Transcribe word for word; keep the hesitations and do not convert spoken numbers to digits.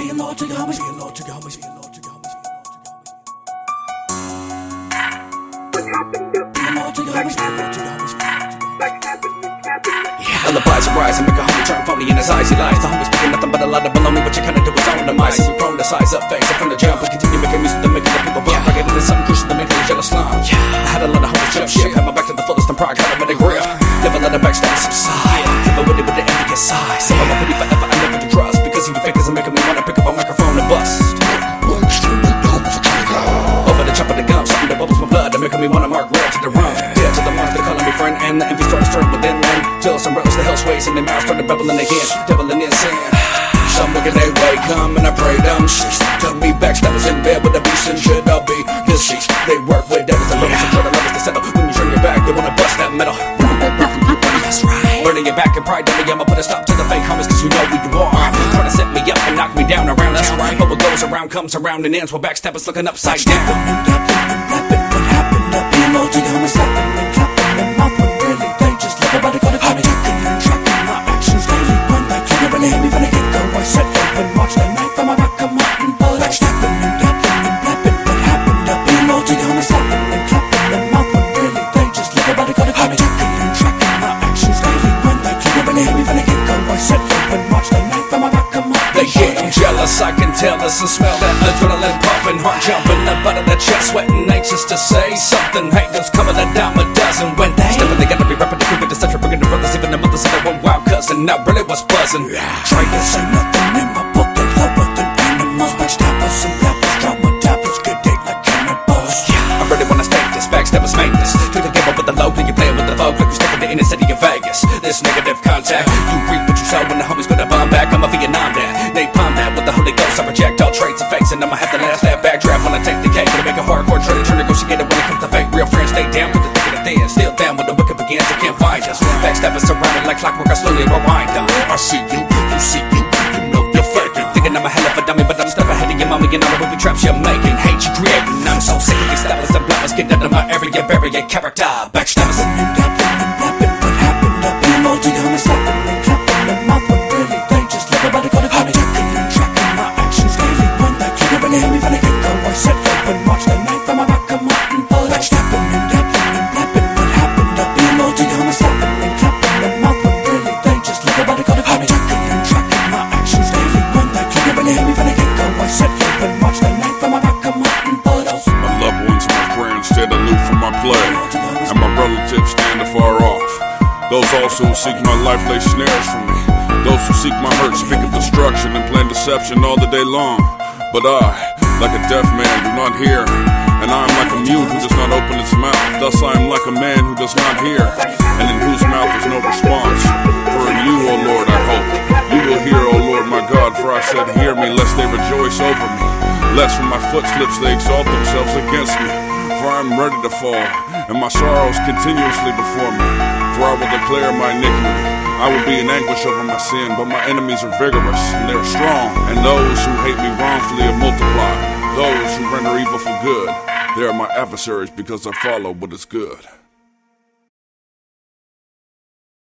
Being loyal to your homies, being loyal to your homies, being loyal to your homies. Being loyal to your homies, being loyal to your homies. Alibi surprise and make a homie turn phony in his eyes. He lies. The homie's speaking nothing but a lot of baloney. What you kinda do is own the mice. We prone to size up face up from the jump. We continue making music to make the people bump. I get into something crucial to make the jealous slum. I had a lot of homies jump ship. Had my back to the fullest and pride got him in the grip. Never let a backstab subside. Never with it with the envious side. Some of my pity forever I never do trust. Because even fakers are making me wanna pick up a microphone and bust. Over the chop of the gum, something that bubbles my blood. They're making me wanna mark red to the rum. Yeah, to the ones that calling me friend. And the envy starts stirring within men. Till some rebels the hell sways and their mouths start to bubbling again. Deviling in sin. Some wicked they way come and I pray them sheesh. Tell me backstabbers in bed with a beast and shit. I'll be this sheesh. They work with devils and lovers and try to love us to settle. When you turn your back, they wanna bust that metal. That's right. Burning your back and pride, dummy. I'ma put a stop to the fake homies cause you know who you are. Trying to set me up and knock me down around. That's right. But what goes around comes around and ends while backstabbers looking upside down. And dapping and rapping, what happened up? Being loyal to your homies, slapping and clapping their mouth when really they just love everybody gonna call me. Tracking and tracking my actions daily when they can't really hear me from the get-go. I set up and watch the knife from my back come out and blood. Backstabbing and dapping and rapping, what happened up? Being loyal to your homies, slapping and clapping their mouth when really they just love everybody gonna call me. Tracking and tracking my actions daily when they can't really hear me from the get-go. I set up and watch the knife from my back come out. They getting jealous, I can tell this and smell that adrenaline pumping, heart jumping up out of their chest, sweating, anxious to say something. Haters coming a dime a dozen when they stepping, they gotta be rapping to keep it essential, bringing the brothers, even the mothers of their one wild cousin. Now really was buzzing. Traitors say nothing in my book, they lower than animals. Backstabbers and rappers, drama tappers, good date like cannibals. I really wanna state this, backstabbers make this. Do the game up with the low, then you play with the vogue, like you sticking the inner city of Vegas. This negative contact, you reap what you sow when the homies gonna bomb back. I'm a Vietnam dad, they palm that with the Holy Ghost. I reject all traits and fakes, and I'ma have the last that backdraft when I take the cake. Gonna make a hardcore trade, turn negotiator when it comes to fake. Real friends stay down with the thick and the thin, still down when the wicked begins. They can't find us. Backstabbers surrounded like clockwork, I slowly rewind them. I see you, you see you, you know you're faking. Thinking I'm a hell of a dummy, but I'm still ahead of your mommy and all the movie traps you're making. Hate you creating, I'm so sick of these stabbers and blabbers. Get out of my area, bury your character. Backstabbers and dapping and rapping, what happened up? Being loyal to your homies, slapping and clapping their mouth when really they just love everybody gonna call me. Tracking and tracking my actions daily when they can't really hear me from the get-go. I set up and watch the knife from my back come out and blood. Backstabbing and dapping and rapping, what happened up? Being loyal to your homies, slapping and clapping their mouth when really they just love everybody gonna call me. Tracking and tracking my actions daily when they can't really hear me from the get-go. I set up and watch the knife from my back come out and blood. My loved ones and my friends stand aloof from my play, and my relatives stand afar off. Those also who seek my life lay snares for me. Those who seek my hurt speak of destruction and plan deception all the day long. But I, like a deaf man, do not hear, and I am like a mute who does not open his mouth. Thus I am like a man who does not hear, and in whose mouth is no response. For in you, O Lord, I hope. You will hear, O Lord my God, for I said, hear me, lest they rejoice over me. Lest from my footsteps they exalt themselves against me. For I am ready to fall, and my sorrows continuously before me. For I will declare my iniquity. I will be in anguish over my sin, but my enemies are vigorous, and they are strong. And those who hate me wrongfully are multiplied. Those who render evil for good, they are my adversaries because I follow what is good.